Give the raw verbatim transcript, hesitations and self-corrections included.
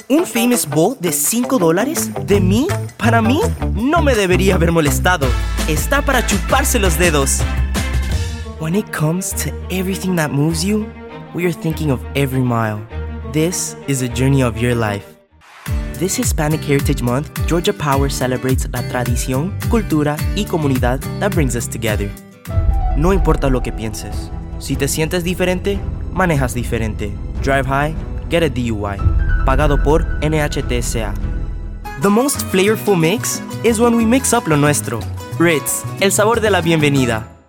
¿Un famous bowl de cinco dólares? ¿De mí? Para mí, no me debería haber molestado. Está para chuparse los dedos. When it comes to everything that moves you, we are thinking of every mile. This is a journey of your life. This Hispanic Heritage Month, Georgia Power celebrates la tradición, cultura y comunidad that brings us together. No importa lo que pienses. Si te sientes diferente, manejas diferente. Drive high, get a D U I. Pagado por N H T S A. The most flavorful mix is when we mix up lo nuestro. Ritz, el sabor de la bienvenida.